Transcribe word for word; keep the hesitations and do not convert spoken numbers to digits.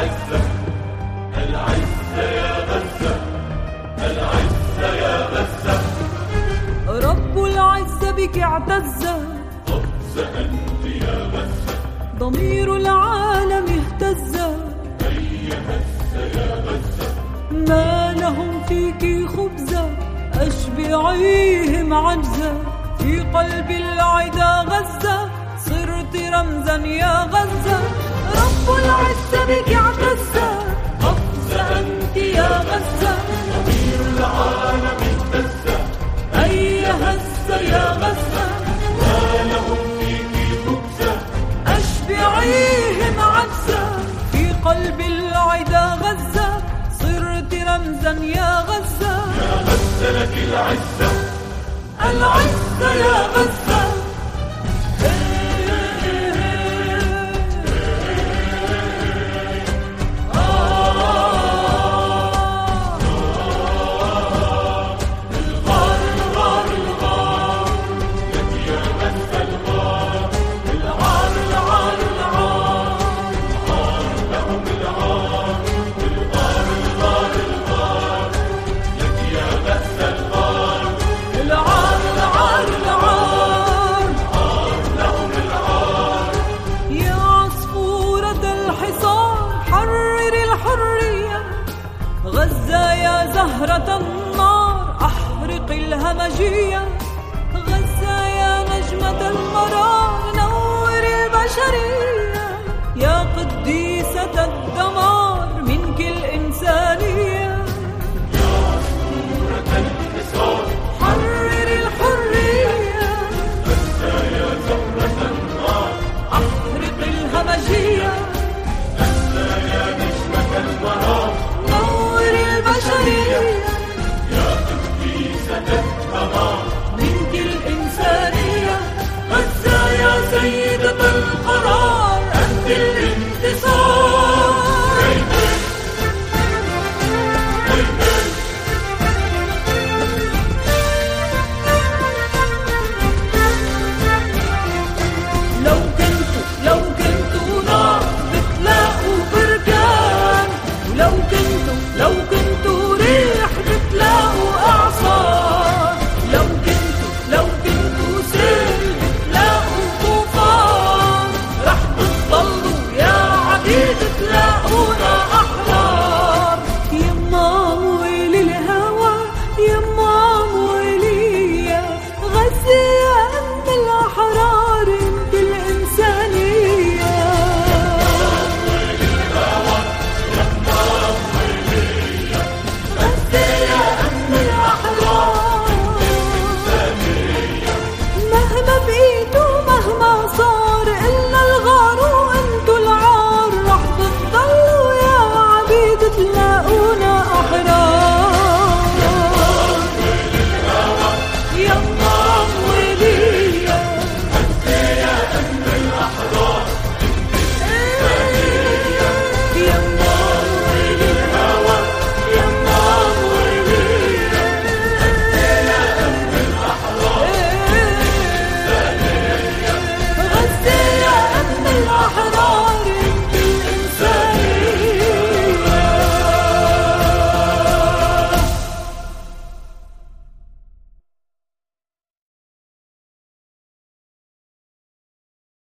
العزة العزة يا غزة العزة يا غزة. رب العزة بك اعتز غزة أنت يا غزة. ضمير العالم اهتز أيها السا يا غزة. ما لهم فيك خبزة أشبعيهم عجزة. في قلب العدا غزة صرت رمزا يا غزة. رب العزة بك اعتز غزة أنت يا غزة. ضمير العالم اهتز أيها السا يا غزة. ما لهم فيك خبزة أشبعيهم عجزة. في قلب العدا غزة صرت رمزا يا غزة. يا غزة لك العزة العزة يا غزة. غزة يا زهرة النار أحرق الهمجية. غزة يا نجمة المرار